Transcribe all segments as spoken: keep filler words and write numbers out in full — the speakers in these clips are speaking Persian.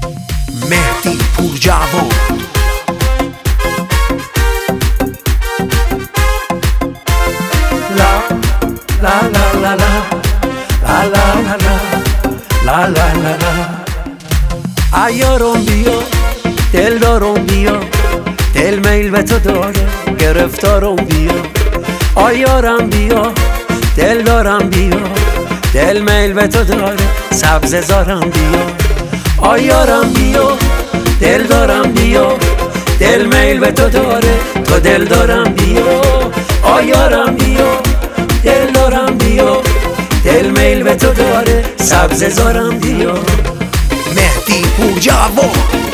مهدی پورجوان. لا لا لا لا لا لا لا لا لا لا لا. عیارم بیا، دل دارم بیا، دل میل به تو داره، گرفتارم بیا. عیارم بیا، دل دارم بیا، دل میل به تو داره، سبز زارم بیا. عیارم بیا، دل دارم بیا، دل میل به تو داره، تو دل دارم بیا. عیارم بیا، دل دارم بیا، دل میل به تو داره، سبز زارم بیا. مهدی پورجوان.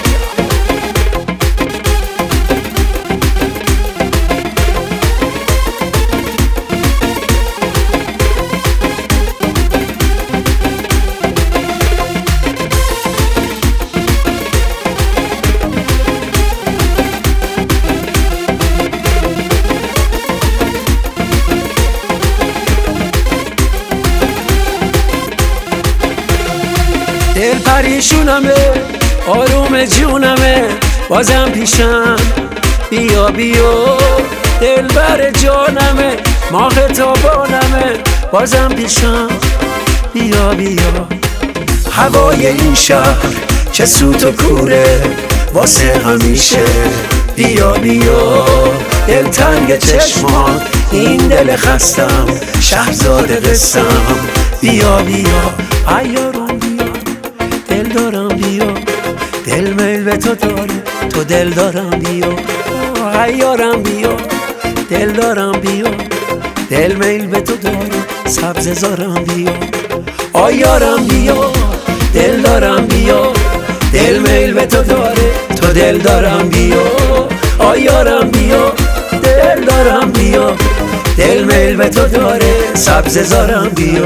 دل پریشونمه، آروم جونمه، بازم پیشم بیا بیا. دل بر جانمه، ماه تابانمه، بازم پیشم بیا بیا. هوای این شهر چه سوت و کوره، واسه همیشه بیا بیا. دل تنگ چشمان، این دل خستم، شهرزاد قصم بیا بیا. عیارم بیا، دل دارم بیا، دل میل به تو داره، تو دل دارم بیا. عیارم بیا، دل دارم بیا، دل میل به تو داره، سبز زارم بیا. عیارم بیا، دل دارم بیا، دل میل به تو داره، تو دل دارم بیا. عیارم بیا، دل دارم بیا، دل میل به تو داره، سبز زارم بیا.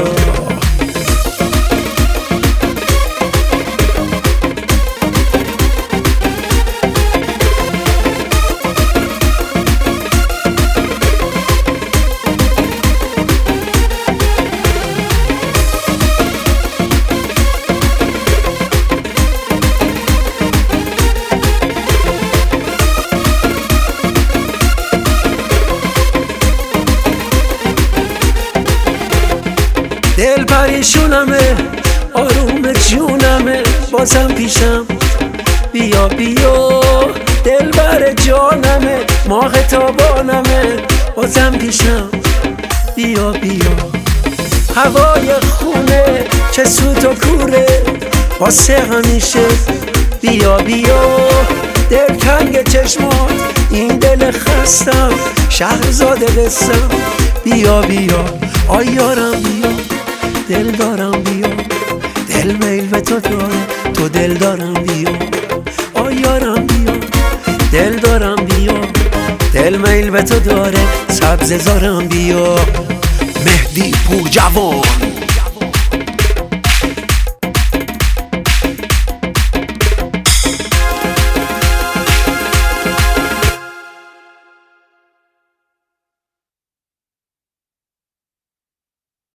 دل پریشونمه، آروم جونمه، بازم پیشم بیا بیا. دل بر جانمه، ماه تابانمه، بازم پیشم بیا بیا. هوای خونه چه سوت و کوره، واسه همیشه بیا بیا. دل تنگ چشمات، این دل خستم، شهرزاد قصم بیا بیا. عیارم بیا، دل دارم بیا، دل میل به تو داره، تو دل دارم بیا. عیارم بیا، دل دارم بیا، دل میل به تو داره، سبز زارم بیا. مهدی پورجوان.